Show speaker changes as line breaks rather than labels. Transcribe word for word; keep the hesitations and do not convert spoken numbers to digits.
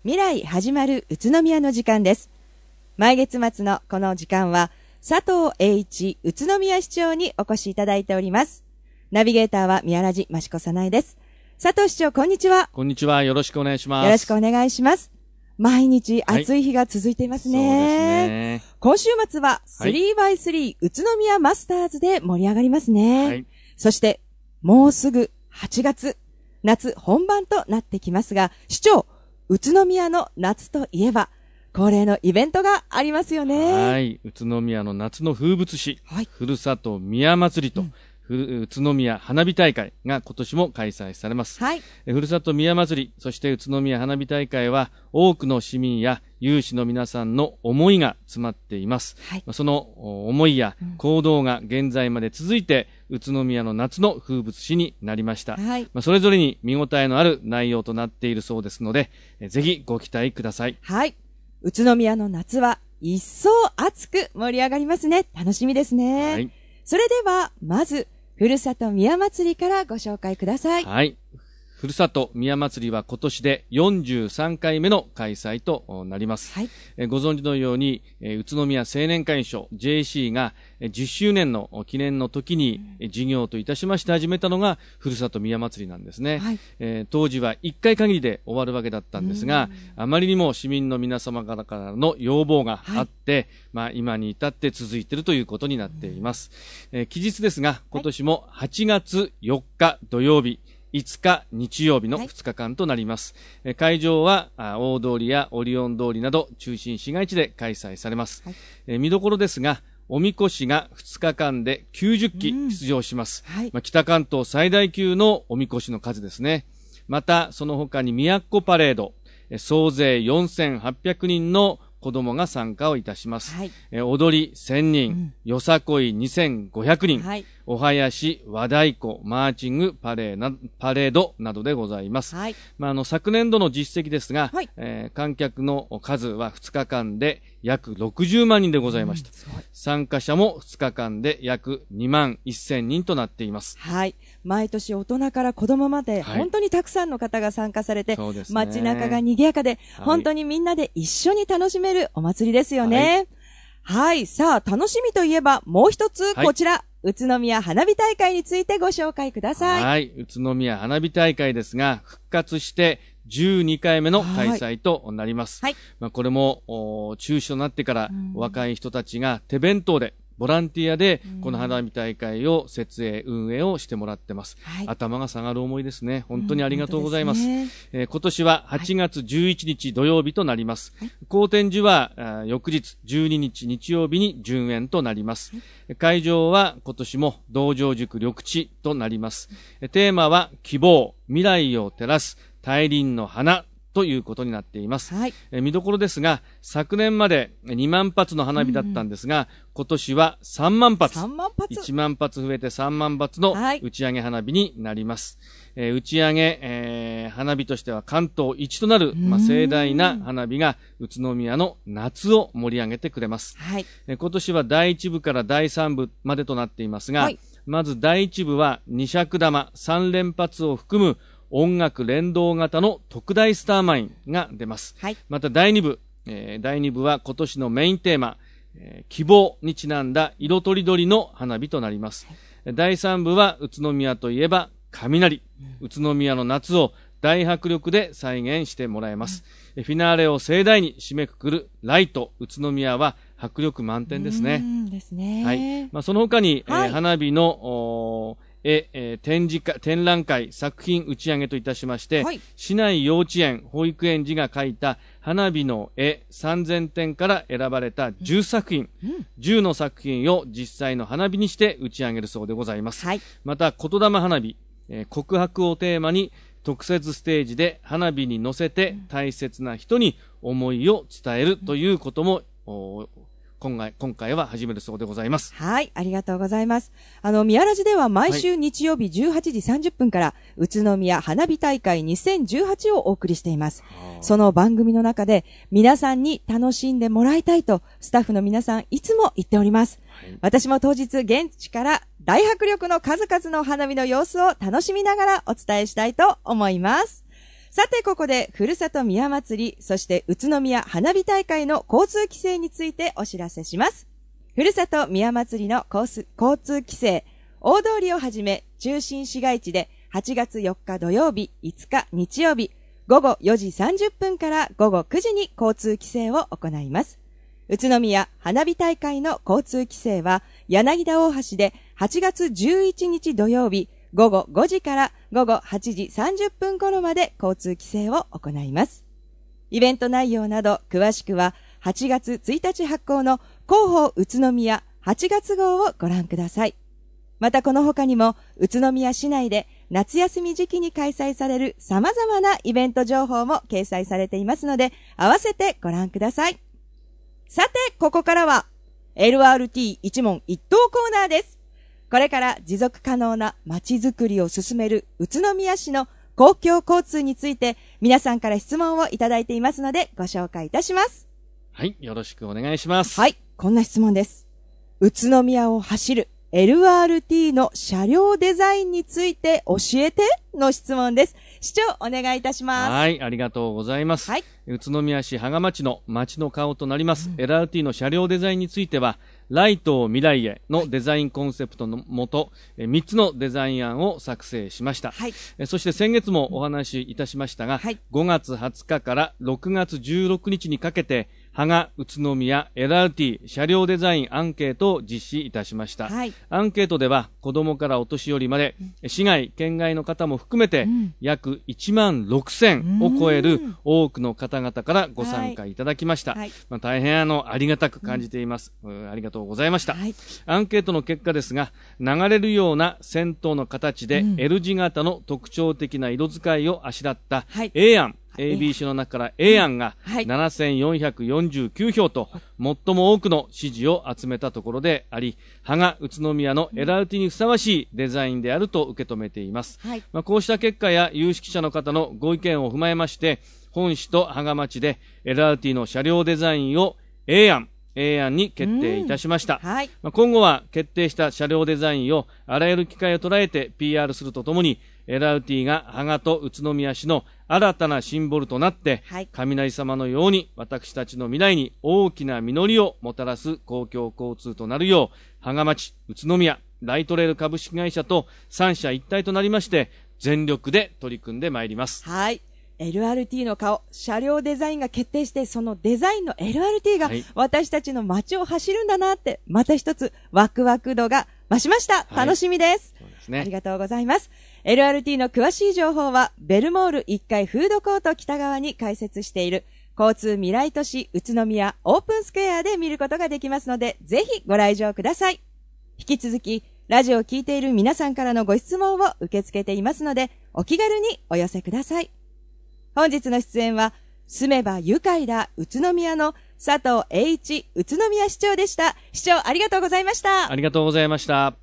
未来始まる宇都宮の時間です。毎月末のこの時間は佐藤栄一宇都宮市長にお越しいただいております。ナビゲーターは宮ラジ益子さなえです。佐藤市長、こんにちは。
こんにちは。よろしくお願いします。
よろしくお願いします。毎日暑い日が続いていますね。はい、そうですね。今週末は スリーバイスリー 宇都宮マスターズで盛り上がりますね。はい、そしてもうすぐはちがつ、夏本番となってきますが、市長、宇都宮の夏といえば恒例のイベントがありますよね。
はい、宇都宮の夏の風物詩、はい、ふるさと宮祭りと、うん、宇都宮花火大会が今年も開催されます。はい、ふるさと宮祭り、そして宇都宮花火大会は多くの市民や有志の皆さんの思いが詰まっています。はい、その思いや行動が現在まで続いて、宇都宮の夏の風物詩になりました。はい、それぞれに見応えのある内容となっているそうですので、ぜひご期待ください。
はい。宇都宮の夏は一層熱く盛り上がりますね。楽しみですね。はい、それではまずふるさと宮祭りからご紹介ください。
はい。ふるさと宮祭りは今年でよんじゅうさんかいめの開催となります。はい、えご存知のように、え宇都宮青年会所 ジェーシー がじゅっしゅうねんの記念の時に、うん、事業といたしまして始めたのがふるさと宮祭りなんですね。はい、えー、当時はいっかい限りで終わるわけだったんですが、あまりにも市民の皆様からからの要望があって、はい、まあ今に至って続いているということになっています。えー、期日ですが、今年もはちがつよっか土曜日、いつか日曜日のふつかかんとなります。はい、会場は大通りやオリオン通りなど中心市街地で開催されます。はい、え見どころですが、おみこしがふつかかんできゅうじゅっき出場します。はい、まあ、北関東最大級のおみこしの数ですね。またその他に都パレード、総勢よんせんはっぴゃくにんの子供が参加をいたします。はい、え踊りせんにん、うん、よさこいにせんごひゃくにん、はい、お囃子、和太鼓、マーチング、パレーなパレードなどでございます。はい、まあ、あの昨年度の実績ですが、はい、えー、観客の数はふつかかんで約ろくじゅうまんにんでございました。うん、参加者もふつかかんで約にまんせんにんとなっています。
はい、毎年大人から子供まで本当にたくさんの方が参加されて、はい、街中が賑やかで、はい、本当にみんなで一緒に楽しめるお祭りですよね。はい、はい、さあ楽しみといえばもう一つこちら、はい、宇都宮花火大会についてご紹介ください。
はい、宇都宮花火大会ですが、復活してじゅうにかいめの開催となります。はい、まあ、これも中止となってから若い人たちが手弁当でボランティアでこの花火大会を設営運営をしてもらってます。はい、頭が下がる思いですね。本当にありがとうございます。うん、すね、えー、今年ははちがつじゅういちにち土曜日となります。はい、好天寺は翌日じゅうににち日曜日に順延となります。はい、会場は今年も道場塾緑地となります。テーマは希望、未来を照らす大輪の花ということになっています。はい、え見どころですが、昨年までにまんぱつの花火だったんですが、うん、今年はさんまんぱつ、
さんまんぱつ、
いちまんぱつ増えてさんまんぱつの打ち上げ花火になります。はい、えー、打ち上げ、えー、花火としては関東一となる、まあ、盛大な花火が宇都宮の夏を盛り上げてくれます。はい、えー、今年はだいいちぶからだいさんぶまでとなっていますが、はい、まずだいいちぶはに尺玉さんれんぱつを含む音楽連動型の特大スターマインが出ます。はい、まただいにぶ、えー、だいにぶは今年のメインテーマ、えー、希望にちなんだ色とりどりの花火となります。はい、だいさんぶは宇都宮といえば雷、うん、宇都宮の夏を大迫力で再現してもらえます。うん、フィナーレを盛大に締めくくるライト宇都宮は迫力満点ですね。
うんですね。
はい、まあ、その他に、はい、えー、花火のええー、展示会、展覧会、作品打ち上げといたしまして、はい、市内幼稚園、保育園児が描いた花火の絵さんぜんてんから選ばれたじゅっさくひん、うん、じゅうの作品を実際の花火にして打ち上げるそうでございます。はい、また、言霊花火、えー、告白をテーマに特設ステージで花火に乗せて大切な人に思いを伝えるということも、うん今回、今回は始めるそうでございます。
はい、ありがとうございます。あの、宮ラジでは毎週日曜日じゅうはちじさんじゅっぷんから、宇都宮花火大会にせんじゅうはちをお送りしています。その番組の中で、皆さんに楽しんでもらいたいと、スタッフの皆さんいつも言っております。はい、私も当日現地から大迫力の数々の花火の様子を楽しみながらお伝えしたいと思います。 さて、ここで、ふるさと宮祭り、そして宇都宮花火大会の交通規制についてお知らせします。ふるさと宮祭りの交通規制、大通りをはじめ、中心市街地ではちがつよっか土曜日、いつか日曜日、ごごよじさんじゅっぷんからごごくじに交通規制を行います。宇都宮花火大会の交通規制は、柳田大橋ではちがつじゅういちにち土曜日、ごごごじからごごはちじさんじゅっぷん頃まで交通規制を行います。イベント内容など詳しくははちがつついたち発行の広報宇都宮はちがつ号をご覧ください。またこの他にも宇都宮市内で夏休み時期に開催される様々なイベント情報も掲載されていますので、合わせてご覧ください。さて、ここからは エルアールティー 一問一答コーナーです。これから持続可能な街づくりを進める宇都宮市の公共交通について皆さんから質問をいただいていますのでご紹介いたします。
はい、よろしくお願いします。
はい、こんな質問です。宇都宮を走る エルアールティー の車両デザインについて教えての質問です。市長お願いいたします。
はい、ありがとうございます。はい、宇都宮市芳賀町の街の顔となります、うん、エルアールティー の車両デザインについては、ライトを未来へのデザインコンセプトのもと、はい、みっつのデザイン案を作成しました。はい、そして先月もお話しいたしましたが、はい、ごがつはつかからろくがつじゅうろくにちにかけて、芳賀宇都宮 エルアールティー 車両デザインアンケートを実施いたしました。はい、アンケートでは子供からお年寄りまで、うん、市外、県外の方も含めて、うん、約いちまんろくせんを超える多くの方々からご参加いただきました。はい、まあ、大変あのありがたく感じています。うん、ありがとうございました。はい、アンケートの結果ですが、流れるような先頭の形で、うん、L 字型の特徴的な色使いをあしらった A 案、エービー 種の中から A 案がななせんよんひゃくよんじゅうきゅうひょうと最も多くの支持を集めたところであり、芳賀宇都宮の エルアールティー にふさわしいデザインであると受け止めています。はい、まあ、こうした結果や有識者の方のご意見を踏まえまして、本市と芳賀町で エルアールティー の車両デザインを A 案、A 案に決定いたしました。はい、まあ、今後は決定した車両デザインをあらゆる機会を捉えて ピーアール するとともに、エルアールティー が芳賀と宇都宮市の新たなシンボルとなって、はい、雷様のように私たちの未来に大きな実りをもたらす公共交通となるよう、芳賀町、宇都宮、ライトレール株式会社と三者一体となりまして、全力で取り組んでまいります。
はい。エルアールティー の顔、車両デザインが決定して、そのデザインの エルアールティー が私たちの街を走るんだなって、また一つワクワク度が増しました。楽しみです。そうですね。ありがとうございます。エルアールティー の詳しい情報は、ベルモールいっかいフードコート北側に開設している、交通未来都市宇都宮オープンスクエアで見ることができますので、ぜひご来場ください。引き続き、ラジオを聞いている皆さんからのご質問を受け付けていますので、お気軽にお寄せください。本日の出演は、住めば愉快だ宇都宮の佐藤栄一宇都宮市長でした。市長ありがとうございました。
ありがとうございました。